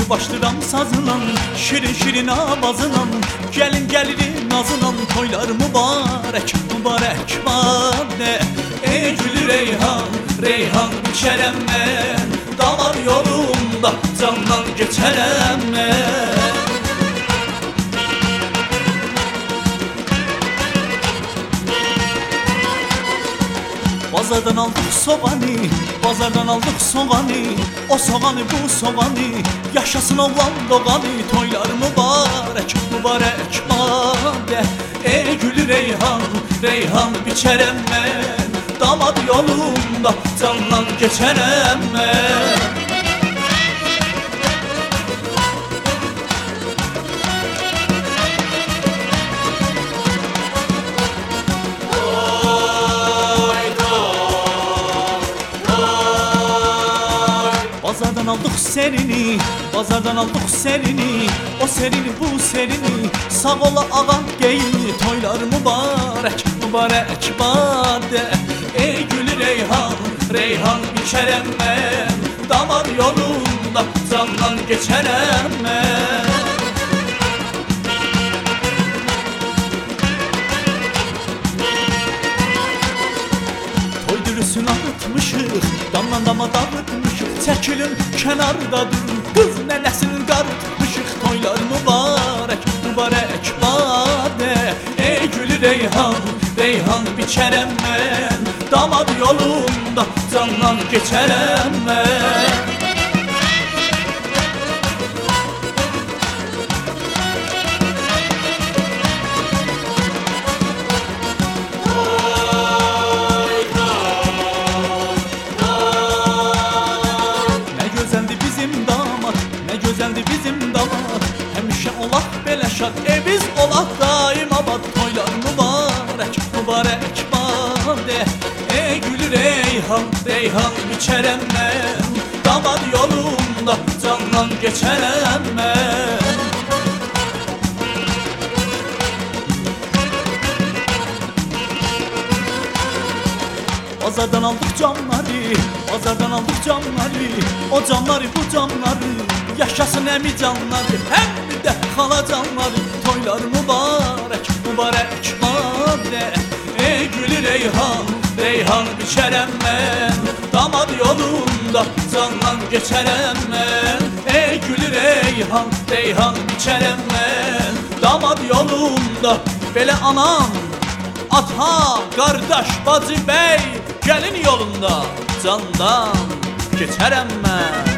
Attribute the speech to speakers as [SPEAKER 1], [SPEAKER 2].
[SPEAKER 1] başlıram sazınan, şirin şirin avazınan, gelin gelirin nazınan, toylar mübarek, mübarek bade. Ey gül reyhan, reyhan içerem ben, damar yolunda candan geçerem ben. Bazardan aldık soğanı, bazardan aldık soğanı, o soğanı bu soğanı, yaşasın oğlan doğanı, toylar mübarek, mübarek bade. Ey gül reyhan, reyhan biçerem ben, damad yolunda candan geçerem ben. Bazardan aldık serini, bazardan aldık serini, o serini bu serini, sağ ola ağa geyini, toylar mübarek, mübarek bade. Ey gül reyhan, reyhan biçerem ben, damar yolunda candan geçerem ben. Toy dürüsünü arıtmışıq, damdan dama dağıtmışıq, çəkilin kənarda durun, qız nənəsinin qarıtmışıq, toylar mübarək, mübarək bade. Ey gül reyhan, reyhan biçərəm mən, damad yolunda candan geçərəm mən. Gözəldi bizim damat, həmişə olaq belə şad, biz olaq daim abad, toylar mübarək, mübarək bade. Ey gül reyhan, reyhan biçərəm mən, damad yolunda candan geçərəm mən. Bazardan aldık camları, bazardan aldık camları, o camları bu camları, yaşasın əmi canları, həm də xala canları, toylar mübarək, mübarək bade. Ey gül reyhan, reyhan biçərəm mən, damad yolunda candan geçərəm mən. Ey gül reyhan, reyhan biçərəm mən, damad yolunda, belə anam, ata, qardaş, bacı, bəy, gəlin yolunda candan geçərəm mən.